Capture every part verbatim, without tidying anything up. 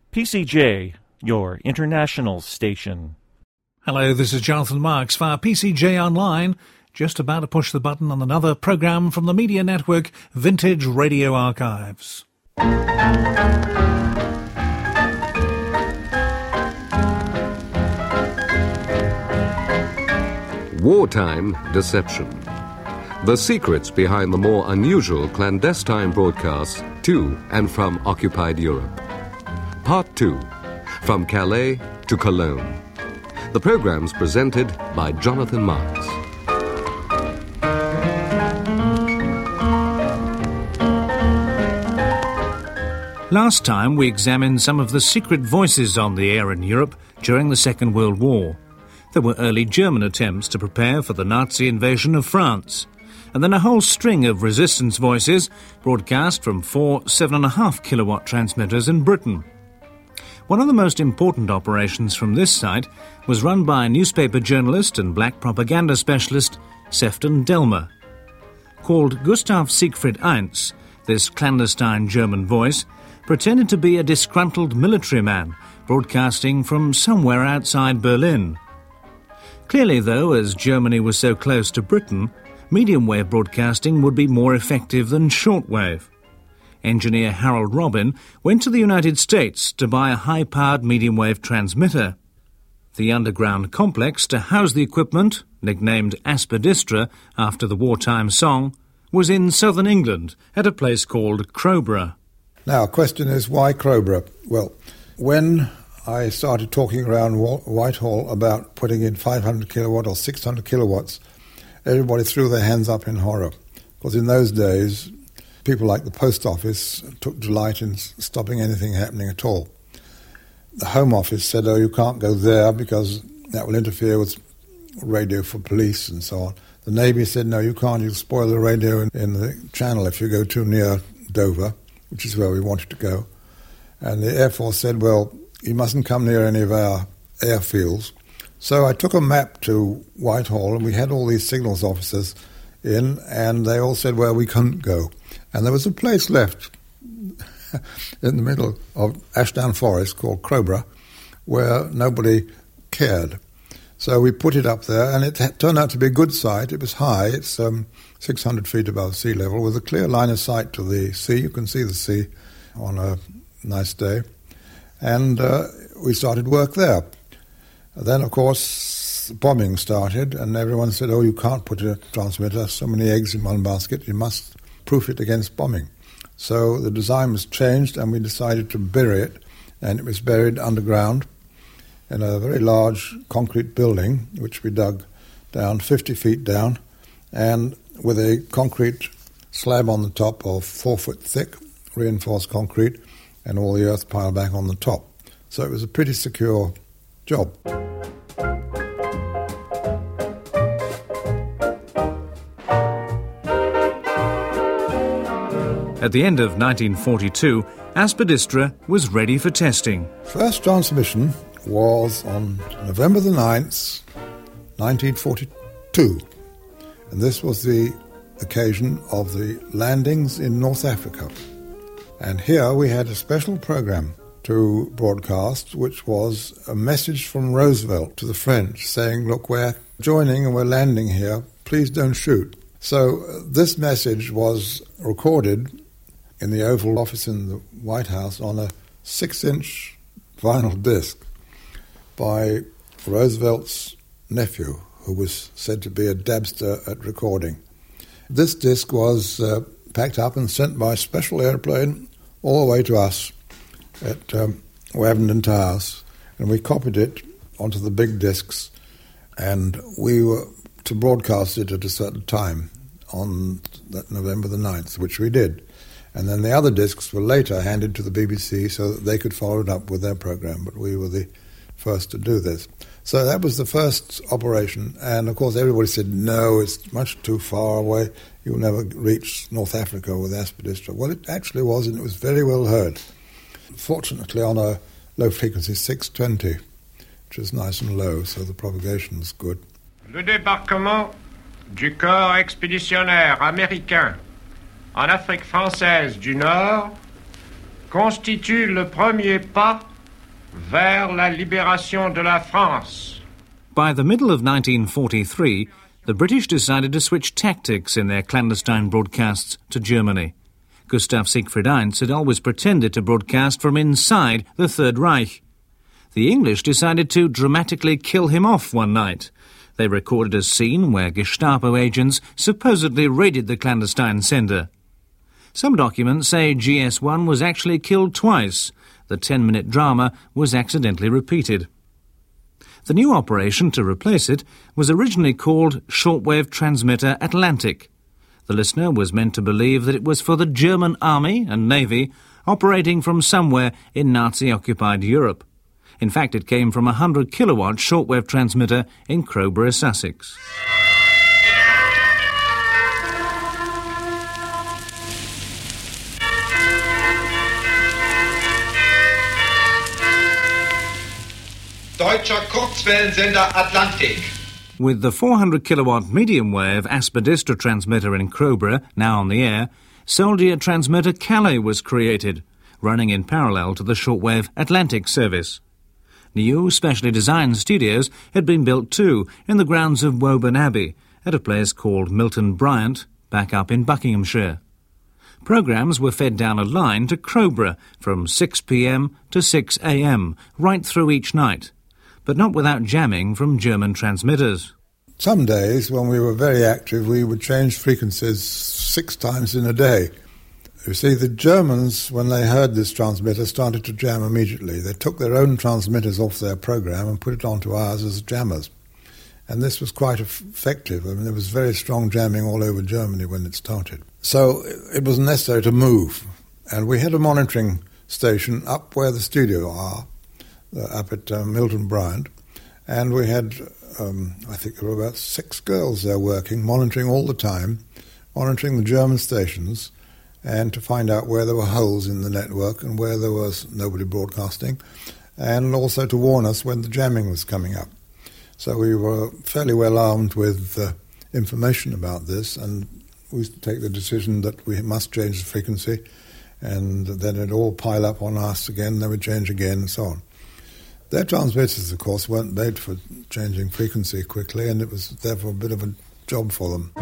P C J, your international station. Hello, this is Jonathan Marks via P C J Online, just about to push the button on another programme from the media network Vintage Radio Archives. Wartime Deception. The secrets behind the more unusual clandestine broadcasts to and from occupied Europe. Part two, From Calais to Cologne. The programme's presented by Jonathan Marks. Last time we examined some of the secret voices on the air in Europe during the Second World War. There were early German attempts to prepare for the Nazi invasion of France, and then a whole string of resistance voices broadcast from four seven point five kilowatt transmitters in Britain. One of the most important operations from this site was run by newspaper journalist and black propaganda specialist Sefton Delmer. Called Gustav Siegfried Eins, this clandestine German voice pretended to be a disgruntled military man broadcasting from somewhere outside Berlin. Clearly, though, as Germany was so close to Britain, medium-wave broadcasting would be more effective than shortwave. Engineer Harold Robin went to the United States to buy a high-powered medium-wave transmitter. The underground complex to house the equipment, nicknamed Aspidistra after the wartime song, was in southern England at a place called Crowborough. Now, the question is, why Crowborough? Well, when I started talking around Whitehall about putting in five hundred kilowatt or six hundred kilowatts, everybody threw their hands up in horror, because in those days, people like the post office took delight in stopping anything happening at all. The Home Office said, oh, you can't go there because that will interfere with radio for police and so on. The Navy said, no, you can't, you'll spoil the radio in, in the channel if you go too near Dover, which is where we wanted to go. And the Air Force said, well, you mustn't come near any of our airfields. So I took a map to Whitehall, and we had all these signals officers in, and they all said, well, we couldn't go. And there was a place left in the middle of Ashdown Forest called Crowborough where nobody cared. So we put it up there, and it ha- turned out to be a good site. It was high. It's um, six hundred feet above sea level with a clear line of sight to the sea. You can see the sea on a nice day. And uh, we started work there. Then, of course, bombing started, and everyone said, oh, you can't put a transmitter, so many eggs in one basket, you must proof it against bombing. So the design was changed, and we decided to bury it, and it was buried underground in a very large concrete building, which we dug down fifty feet down, and with a concrete slab on the top of four foot thick, reinforced concrete, and all the earth piled back on the top. So it was a pretty secure job. At the end of nineteen forty-two, Aspidistra was ready for testing. First transmission was on November the ninth, nineteen forty-two. And this was the occasion of the landings in North Africa. And here we had a special program to broadcast, which was a message from Roosevelt to the French saying, look, we're joining and we're landing here, please don't shoot. So uh, this message was recorded in the Oval Office in the White House on a six-inch vinyl disc by Roosevelt's nephew, who was said to be a dabster at recording. This disc was uh, packed up and sent by special airplane all the way to us at um, Wavendon Towers, and we copied it onto the big discs, and we were to broadcast it at a certain time on that November the ninth, which we did. And then the other discs were later handed to the B B C so that they could follow it up with their program, but we were the first to do this. So that was the first operation, and of course everybody said, no, it's much too far away, you'll never reach North Africa with Aspidistra. Well, it actually was, and it was very well heard. Fortunately on a low frequency six twenty, which was nice and low, so the propagation was good. Le débarquement du corps expéditionnaire américain en Afrique française du Nord constitue le premier pas vers la libération de la France. By the middle of nineteen forty-three, the British decided to switch tactics in their clandestine broadcasts to Germany. Gustav Siegfried Eins had always pretended to broadcast from inside the Third Reich. The English decided to dramatically kill him off one night. They recorded a scene where Gestapo agents supposedly raided the clandestine sender. Some documents say G S one was actually killed twice. The ten-minute drama was accidentally repeated. The new operation to replace it was originally called Shortwave Transmitter Atlantic. The listener was meant to believe that it was for the German Army and Navy operating from somewhere in Nazi-occupied Europe. In fact, it came from a one hundred kilowatt shortwave transmitter in Crowborough, Sussex. Deutscher Kurzwellensender Atlantik. With the four hundred kilowatt medium-wave Aspidistra transmitter in Crowborough now on the air, soldier transmitter Calais was created, running in parallel to the shortwave Atlantic service. New, specially designed studios had been built too in the grounds of Woburn Abbey at a place called Milton Bryant, back up in Buckinghamshire. Programmes were fed down a line to Crowborough from six p m to six a m, right through each night, but not without jamming from German transmitters. Some days, when we were very active, we would change frequencies six times in a day. You see, the Germans, when they heard this transmitter, started to jam immediately. They took their own transmitters off their program and put it onto ours as jammers. And this was quite effective. I mean, there was very strong jamming all over Germany when it started. So it was necessary to move. And we had a monitoring station up where the studio are, uh, up at uh, Milton Bryant. And we had, um, I think there were about six girls there working, monitoring all the time, monitoring the German stations, and to find out where there were holes in the network and where there was nobody broadcasting, and also to warn us when the jamming was coming up. So we were fairly well armed with uh, information about this, and we used to take the decision that we must change the frequency, and then it'd all pile up on us again, then we'd change again, and so on. Their transmitters, of course, weren't made for changing frequency quickly, and it was therefore a bit of a job for them.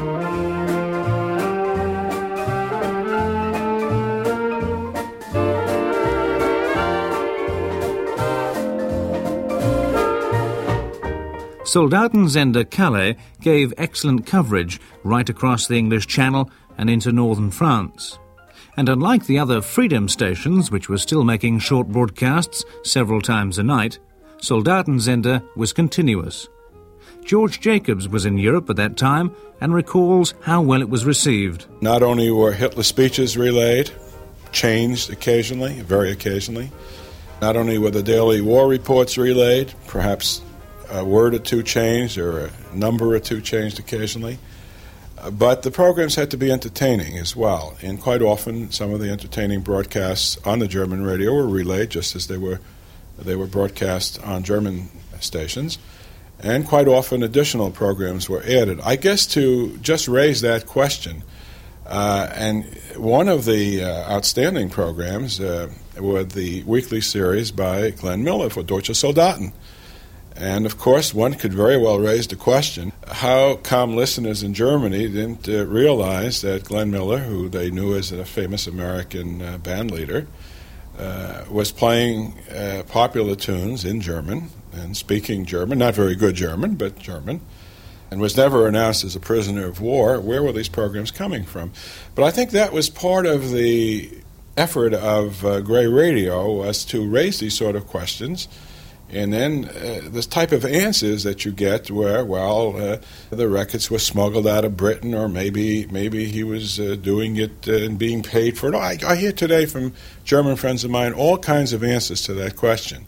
Soldatensender Calais gave excellent coverage right across the English Channel and into northern France. And unlike the other Freedom stations, which were still making short broadcasts several times a night, Soldatensender was continuous. George Jacobs was in Europe at that time and recalls how well it was received. Not only were Hitler speeches relayed, changed occasionally, very occasionally, not only were the daily war reports relayed, perhaps a word or two changed or a number or two changed occasionally. Uh, but the programs had to be entertaining as well. And quite often some of the entertaining broadcasts on the German radio were relayed just as they were they were broadcast on German stations. And quite often additional programs were added. I guess to just raise that question, uh, and one of the uh, outstanding programs uh, were the weekly series by Glenn Miller for Deutsche Soldaten. And, of course, one could very well raise the question how come listeners in Germany didn't uh, realize that Glenn Miller, who they knew as a famous American uh, band leader, uh, was playing uh, popular tunes in German and speaking German, not very good German, but German, and was never announced as a prisoner of war. Where were these programs coming from? But I think that was part of the effort of uh, Grey Radio, was to raise these sort of questions. And then uh, this type of answers that you get where, well, uh, the records were smuggled out of Britain, or maybe maybe he was uh, doing it uh, and being paid for it. I, I hear today from German friends of mine all kinds of answers to that question.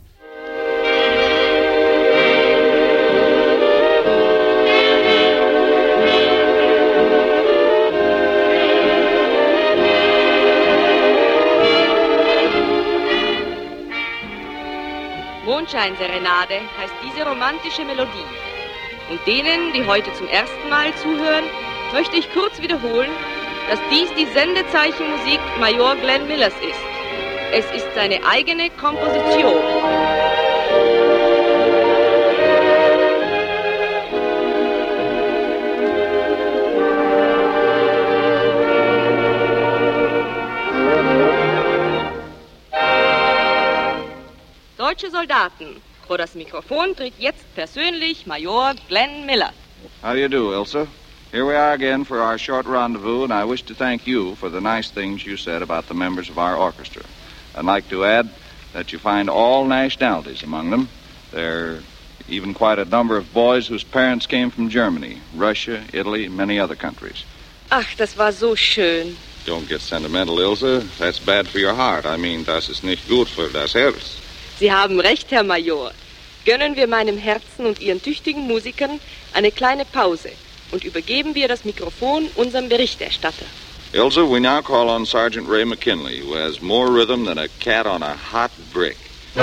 Mondscheinserenade heißt diese romantische Melodie. Und denen, die heute zum ersten Mal zuhören, möchte ich kurz wiederholen, dass dies die Sendezeichenmusik Major Glenn Millers ist. Es ist seine eigene Komposition. Deutsche Soldaten. Vor das Mikrofon tritt jetzt persönlich Major Glenn Miller. How do you do, Ilsa? Here we are again for our short rendezvous, and I wish to thank you for the nice things you said about the members of our orchestra. I'd like to add that you find all nationalities among them. There are even quite a number of boys whose parents came from Germany, Russia, Italy, and many other countries. Ach, das war so schön. Don't get sentimental, Ilsa. That's bad for your heart. I mean, das ist nicht gut für das Herz. Sie haben recht, Herr Major. Gönnen wir meinem Herzen und Ihren tüchtigen Musikern eine kleine Pause und übergeben wir das Mikrofon unserem Berichterstatter. Ilsa, we now call on Sergeant Ray McKinley, who has more rhythm than a cat on a hot brick.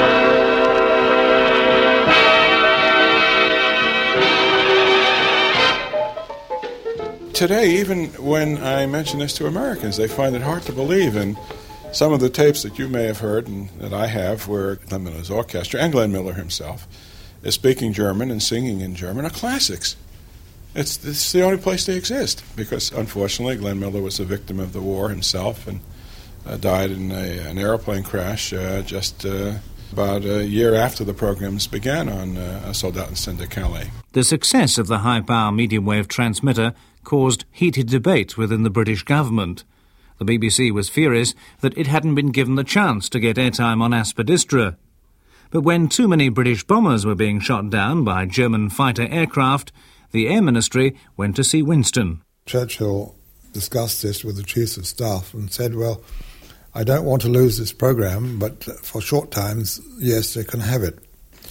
Today, even when I mention this to Americans, they find it hard to believe. And some of the tapes that you may have heard and that I have, where Glenn Miller's orchestra and Glenn Miller himself is speaking German and singing in German, are classics. It's, it's the only place they exist because, unfortunately, Glenn Miller was a victim of the war himself and uh, died in a, an airplane crash uh, just uh, about a year after the programs began on uh, Soldatenstern der Calais. The success of the high-power medium wave transmitter caused heated debate within the British government. The B B C was furious that it hadn't been given the chance to get airtime on Aspidistra. But when too many British bombers were being shot down by German fighter aircraft, the Air Ministry went to see Winston. Churchill discussed this with the chiefs of staff and said, well, I don't want to lose this program, but for short times, yes, they can have it.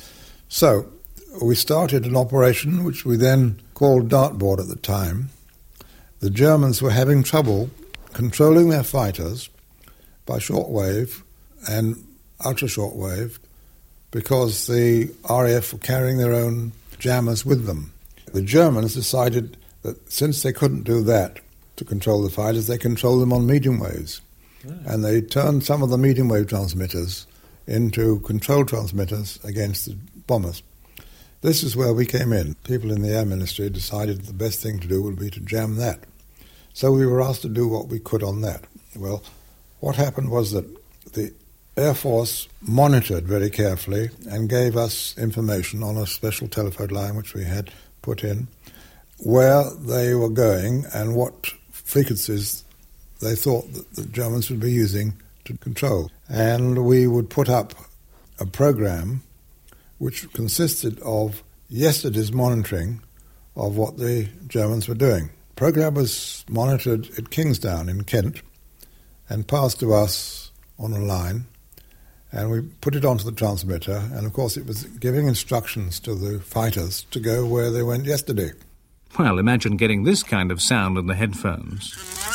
So we started an operation which we then called Dartboard at the time. The Germans were having trouble controlling their fighters by shortwave and ultra-shortwave because the R A F were carrying their own jammers with them. The Germans decided that since they couldn't do that to control the fighters, they controlled them on medium waves. Yeah. And they turned some of the medium wave transmitters into control transmitters against the bombers. This is where we came in. People in the Air Ministry decided the best thing to do would be to jam that. So we were asked to do what we could on that. Well, what happened was that the Air Force monitored very carefully and gave us information on a special telephone line which we had put in, where they were going and what frequencies they thought that the Germans would be using to control. And we would put up a program which consisted of yesterday's monitoring of what the Germans were doing. The program was monitored at Kingsdown in Kent and passed to us on a line, and we put it onto the transmitter, and of course it was giving instructions to the fighters to go where they went yesterday. Well, imagine getting this kind of sound in the headphones.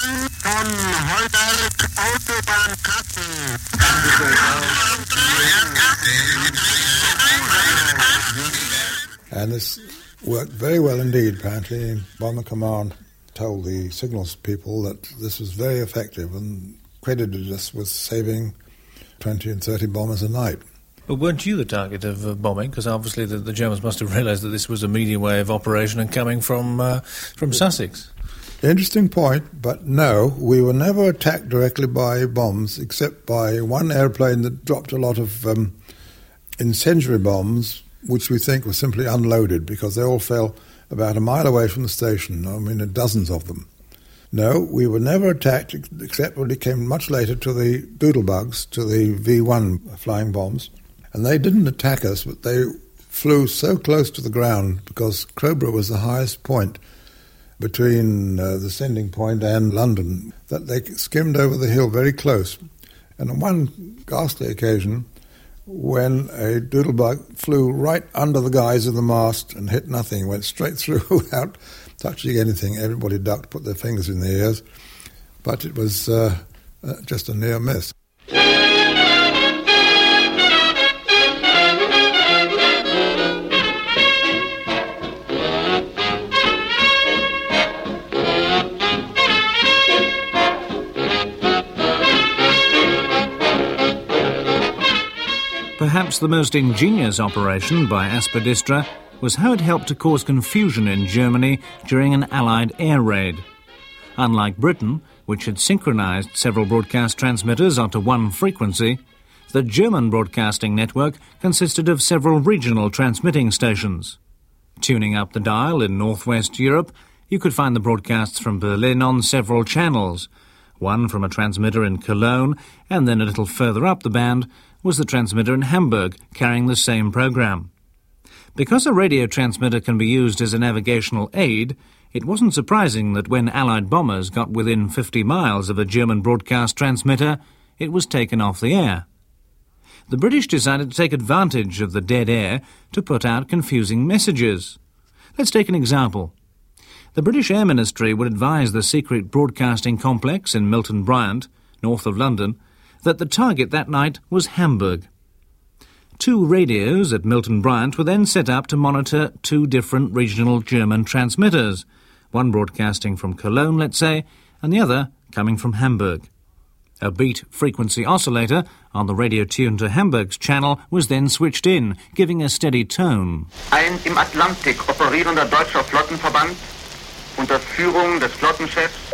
And this worked very well indeed, apparently. Bomber Command told the signals people that this was very effective and credited us with saving twenty and thirty bombers a night. But weren't you the target of uh, bombing? Because obviously the, the Germans must have realised that this was a medium wave operation and coming from uh, from Sussex. Interesting point, but no, we were never attacked directly by bombs, except by one airplane that dropped a lot of um, incendiary bombs, which we think were simply unloaded because they all fell about a mile away from the station. I mean, dozens of them. No, we were never attacked, except when it came much later to the Doodlebugs, to the V one flying bombs. And they didn't attack us, but they flew so close to the ground because Crowborough was the highest point between uh, the sending point and London that they skimmed over the hill very close. And on one ghastly occasion, when a doodlebug flew right under the guys of the mast and hit nothing, went straight through without touching anything. Everybody ducked, put their fingers in their ears, but it was uh, uh, just a near miss. Perhaps the most ingenious operation by Aspidistra was how it helped to cause confusion in Germany during an Allied air raid. Unlike Britain, which had synchronised several broadcast transmitters onto one frequency, the German broadcasting network consisted of several regional transmitting stations. Tuning up the dial in northwest Europe, you could find the broadcasts from Berlin on several channels. One from a transmitter in Cologne, and then a little further up the band was the transmitter in Hamburg, carrying the same programme. Because a radio transmitter can be used as a navigational aid, it wasn't surprising that when Allied bombers got within fifty miles of a German broadcast transmitter, it was taken off the air. The British decided to take advantage of the dead air to put out confusing messages. Let's take an example. The British Air Ministry would advise the secret broadcasting complex in Milton Bryant, north of London, that the target that night was Hamburg. Two radios at Milton Bryant were then set up to monitor two different regional German transmitters, one broadcasting from Cologne, let's say, and the other coming from Hamburg. A beat frequency oscillator on the radio tuned to Hamburg's channel was then switched in, giving a steady tone. Ein im Atlantik operierender deutscher Flottenverband unter Führung des Flottenchefs.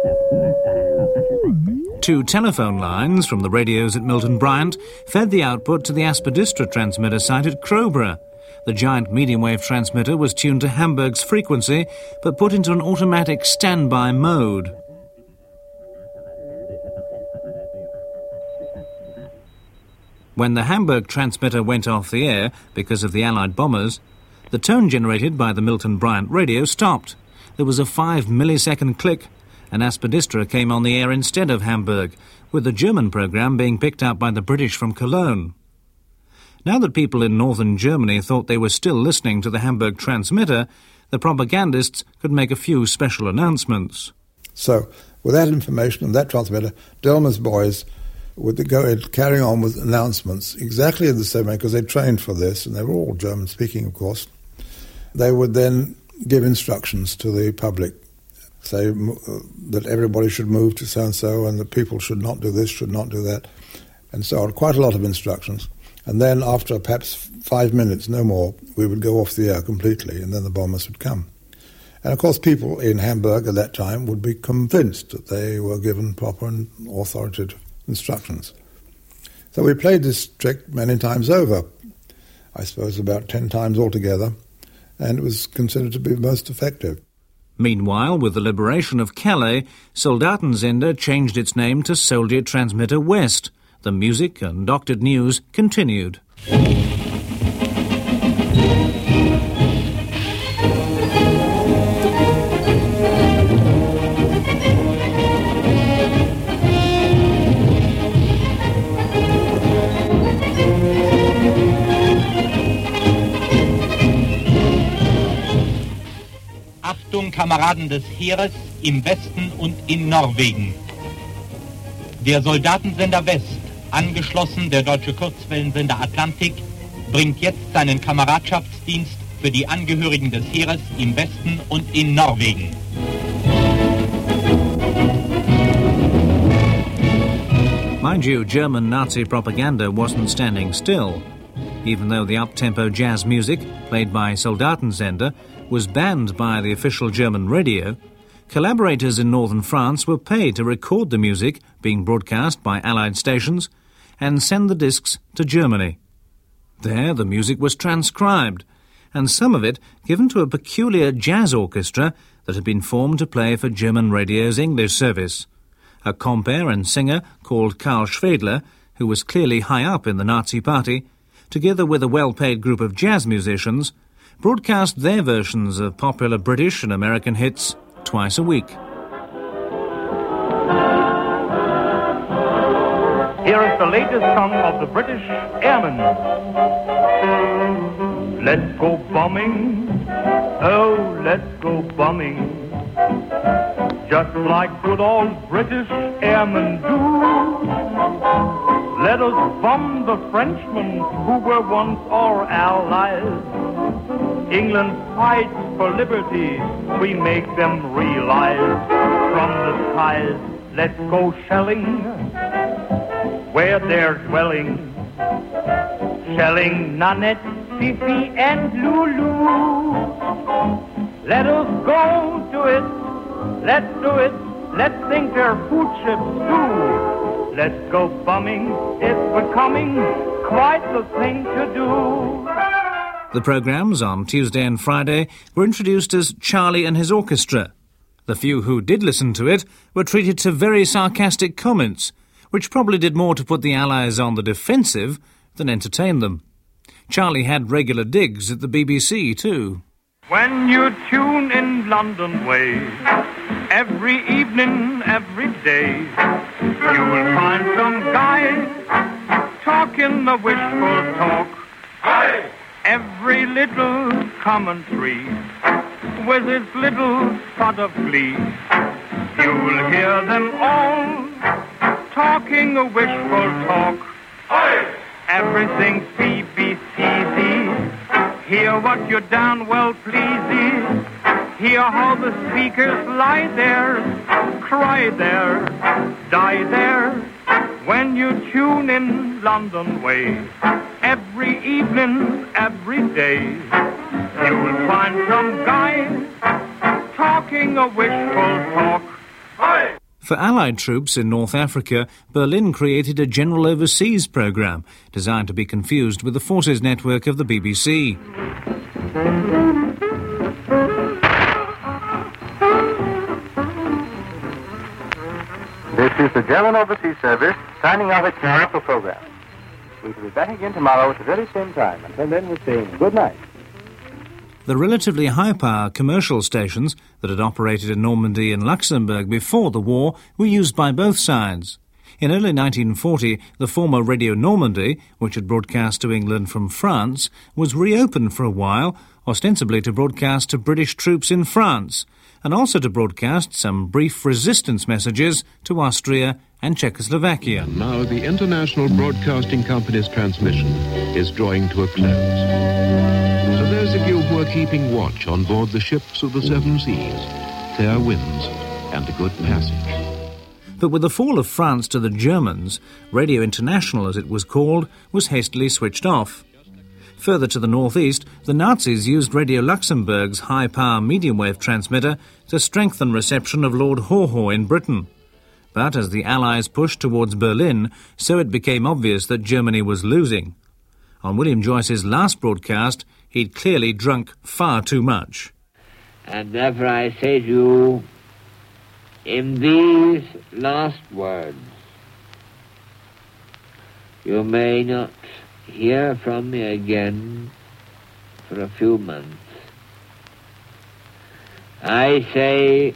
Two telephone lines from the radios at Milton Bryant fed the output to the Aspidistra transmitter site at Crowborough. The giant medium-wave transmitter was tuned to Hamburg's frequency, but put into an automatic standby mode. When the Hamburg transmitter went off the air because of the Allied bombers, the tone generated by the Milton Bryant radio stopped. There was a five millisecond click, and Aspidistra came on the air instead of Hamburg, with the German programme being picked up by the British from Cologne. Now that people in northern Germany thought they were still listening to the Hamburg transmitter, the propagandists could make a few special announcements. So, with that information and that transmitter, Delmer's boys would go carrying on with announcements exactly in the same way, because they trained for this, and they were all German-speaking, of course. They would then give instructions to the public, say uh, that everybody should move to so-and-so, and that people should not do this, should not do that, and so on. Quite a lot of instructions. And then after perhaps five minutes, no more, we would go off the air completely, and then the bombers would come. And of course people in Hamburg at that time would be convinced that they were given proper and authoritative instructions. So we played this trick many times over, I suppose about ten times altogether, and it was considered to be most effective. Meanwhile, with the liberation of Calais, Soldatensender changed its name to Soldier Transmitter West. The music and doctored news continued. Achtung, Kameraden des Heeres im Westen und in Norwegen. Der Soldatensender West, angeschlossen der deutsche Kurzwellensender Atlantik, bringt jetzt seinen Kameradschaftsdienst für die Angehörigen des Heeres im Westen und in Norwegen. Mind you, German Nazi propaganda wasn't standing still. Even though the up-tempo jazz music, played by Soldatensender, was banned by the official German radio, collaborators in northern France were paid to record the music being broadcast by Allied stations and send the discs to Germany. There the music was transcribed, and some of it given to a peculiar jazz orchestra that had been formed to play for German radio's English service. A compere and singer called Karl Schwedler, who was clearly high up in the Nazi party, together with a well-paid group of jazz musicians, broadcast their versions of popular British and American hits twice a week. Here is the latest song of the British Airmen. Let's go bombing, oh, let's go bombing, just like good old British airmen do. Let us bomb the Frenchmen who were once our allies. England fights for liberty, we make them realize. From the skies, let's go shelling where they're dwelling. shelling Nanette, Fifi, and Lulu. Let us go to it, let's do it, let's sink their food ships too. Let's go bumming, it's becoming quite the thing to do. The programmes on Tuesday and Friday were introduced as Charlie and his Orchestra. The few who did listen to it were treated to very sarcastic comments, which probably did more to put the Allies on the defensive than entertain them. Charlie had regular digs at the B B C too. When you tune in London way, every evening, every day, you will find some guy talking the wishful talk. Aye. Every little commentary with its little spot of glee. You'll hear them all talking a wishful talk. Aye. Everything's B B C D. Hear what you're down well pleased. Hear how the speakers lie there, cry there, die there. When you tune in London way, every evening, every day, you will find some guy talking a wishful talk. Aye. For Allied troops in North Africa, Berlin created a General Overseas programme designed to be confused with the forces network of the B B C. This is the German Overseas Service signing off its commercial program. We shall be back again tomorrow at the very same time. Until then, we're saying good night. The relatively high-power commercial stations that had operated in Normandy and Luxembourg before the war were used by both sides. In early nineteen forty, the former Radio Normandy, which had broadcast to England from France, was reopened for a while, ostensibly to broadcast to British troops in France, and also to broadcast some brief resistance messages to Austria and Czechoslovakia. And now the International Broadcasting Company's transmission is drawing to a close. So those of you who are keeping watch on board the ships of the seven seas, fair winds and a good passage. But with the fall of France to the Germans, Radio International, as it was called, was hastily switched off. Further to the northeast, the Nazis used Radio Luxembourg's high-power medium-wave transmitter to strengthen reception of Lord Haw Haw in Britain. But as the Allies pushed towards Berlin, so it became obvious that Germany was losing. On William Joyce's last broadcast, he'd clearly drunk far too much. And therefore I say to you, in these last words, you may not hear from me again for a few months. I say,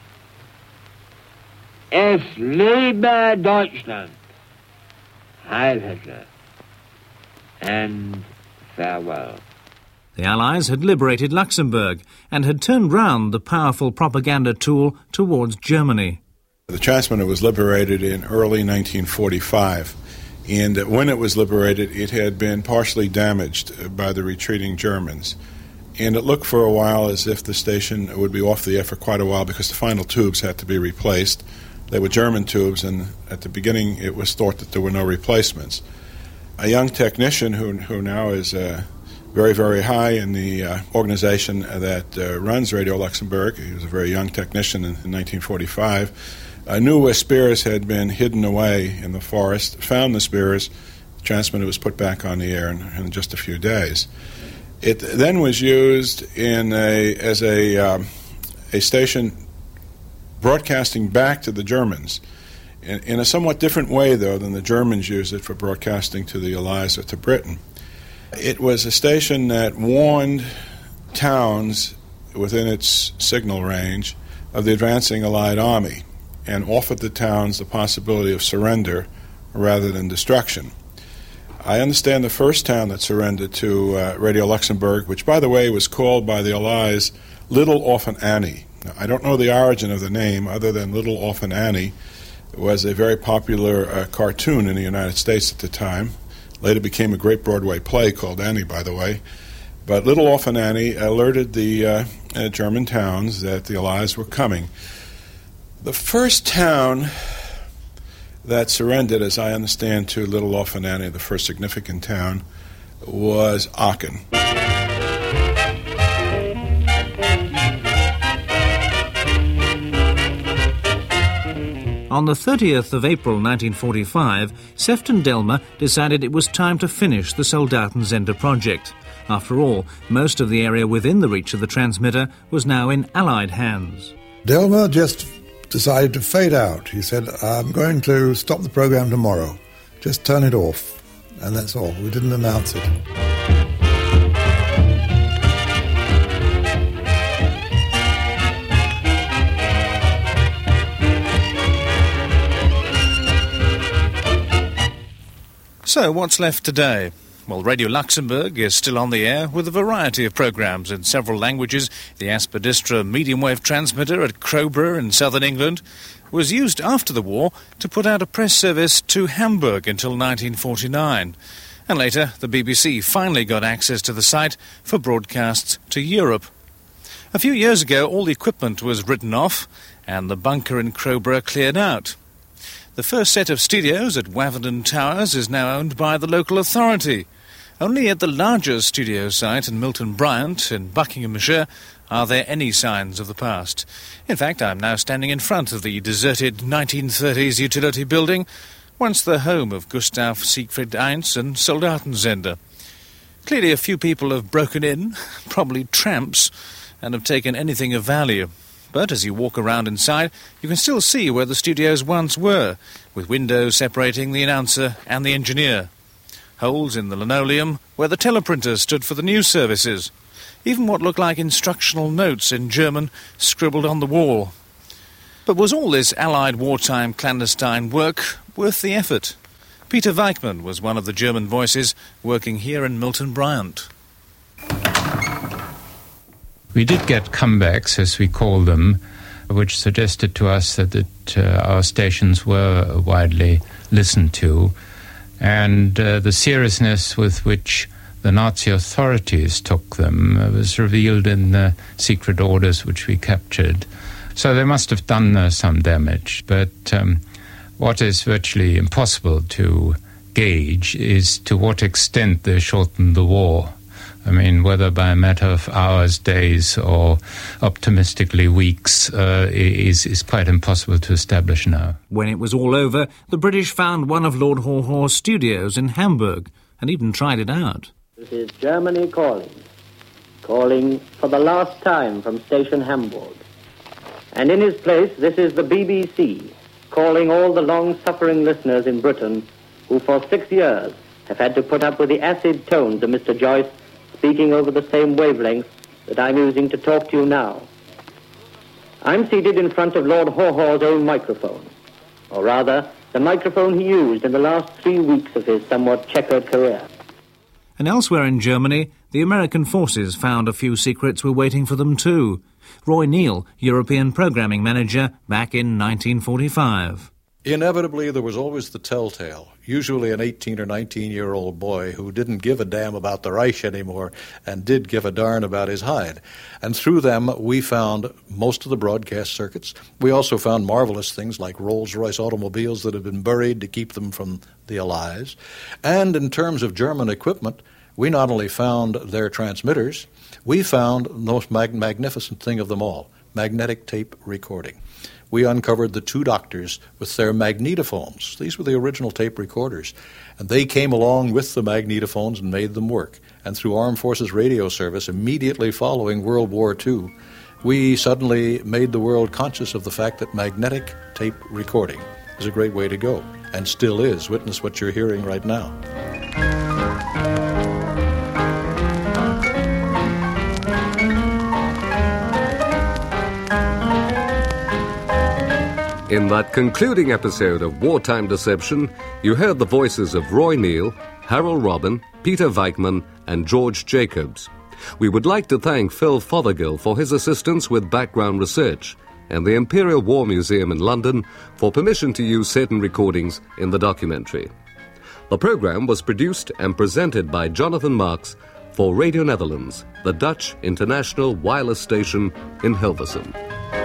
Es lebe Deutschland, Heil Hitler, and farewell. The Allies had liberated Luxembourg and had turned round the powerful propaganda tool towards Germany. The transmitter was liberated in early nineteen forty-five, and when it was liberated, it had been partially damaged by the retreating Germans. And it looked for a while as if the station would be off the air for quite a while because the final tubes had to be replaced. They were German tubes, and at the beginning it was thought that there were no replacements. A young technician who, who now is uh, very, very high in the uh, organization that uh, runs Radio Luxembourg, he was a very young technician in, in nineteen forty-five, uh, knew where spears had been hidden away in the forest, found the spears, the transmitter was put back on the air in, in just a few days. It then was used in a, as a, um, a station broadcasting back to the Germans. In, in a somewhat different way, though, than the Germans used it for broadcasting to the Allies or to Britain. It was a station that warned towns within its signal range of the advancing Allied army and offered the towns the possibility of surrender rather than destruction. I understand the first town that surrendered to uh, Radio Luxembourg, which, by the way, was called by the Allies Little Orphan Annie. Now, I don't know the origin of the name other than Little Orphan Annie. It was a very popular uh, cartoon in the United States at the time. Later became a great Broadway play called Annie, by the way. But Little Orphan Annie alerted the uh, uh, German towns that the Allies were coming. The first town that surrendered, as I understand, to Little Orphan Annie, the first significant town, was Aachen. On the thirtieth of April nineteen forty-five, Sefton-Delmer decided it was time to finish the Soldatensender project. After all, most of the area within the reach of the transmitter was now in Allied hands. Delmer just decided to fade out. He said, I'm going to stop the program tomorrow. Just turn it off. And that's all. We didn't announce it. So, what's left today? Well, Radio Luxembourg is still on the air with a variety of programmes in several languages. The Aspidistra medium-wave transmitter at Crowborough in southern England was used after the war to put out a press service to Hamburg until nineteen forty-nine. And later, the B B C finally got access to the site for broadcasts to Europe. A few years ago, all the equipment was written off and the bunker in Crowborough cleared out. The first set of studios at Wavendon Towers is now owned by the local authority. Only at the larger studio site in Milton Bryant in Buckinghamshire are there any signs of the past. In fact, I'm now standing in front of the deserted nineteen thirties utility building, once the home of Gustav Siegfried Eins and Soldatensender. Clearly a few people have broken in, probably tramps, and have taken anything of value. But as you walk around inside, you can still see where the studios once were, with windows separating the announcer and the engineer. Holes in the linoleum where the teleprinter stood for the news services. Even what looked like instructional notes in German scribbled on the wall. But was all this Allied wartime clandestine work worth the effort? Peter Weichmann was one of the German voices working here in Milton Bryant. We did get comebacks, as we call them, which suggested to us that it, uh, our stations were widely listened to. And uh, the seriousness with which the Nazi authorities took them uh, was revealed in the secret orders which we captured. So they must have done uh, some damage. But um, what is virtually impossible to gauge is to what extent they shortened the war. I mean, whether by a matter of hours, days, or optimistically weeks, uh, is, is quite impossible to establish now. When it was all over, the British found one of Lord Haw Haw's studios in Hamburg and even tried it out. This is Germany calling, calling for the last time from Station Hamburg. And in his place, this is the B B C, calling all the long-suffering listeners in Britain who for six years have had to put up with the acid tones of Mister Joyce speaking over the same wavelength that I'm using to talk to you now. I'm seated in front of Lord Haw Haw's own microphone, or rather, the microphone he used in the last three weeks of his somewhat checkered career. And elsewhere in Germany, the American forces found a few secrets were waiting for them too. Roy Neal, European Programming Manager, back in nineteen forty-five. Inevitably, there was always the telltale, usually an eighteen or nineteen-year-old boy who didn't give a damn about the Reich anymore and did give a darn about his hide. And through them, we found most of the broadcast circuits. We also found marvelous things like Rolls-Royce automobiles that had been buried to keep them from the Allies. And in terms of German equipment, we not only found their transmitters, we found the most mag- magnificent thing of them all, magnetic tape recording. We uncovered the two doctors with their magnetophones. These were the original tape recorders. And they came along with the magnetophones and made them work. And through Armed Forces Radio Service, immediately following World War Two, we suddenly made the world conscious of the fact that magnetic tape recording is a great way to go, and still is. Witness what you're hearing right now. In that concluding episode of Wartime Deception, you heard the voices of Roy Neal, Harold Robin, Peter Weichmann, and George Jacobs. We would like to thank Phil Fothergill for his assistance with background research, and the Imperial War Museum in London for permission to use certain recordings in the documentary. The program was produced and presented by Jonathan Marks for Radio Netherlands, the Dutch international wireless station in Hilversum.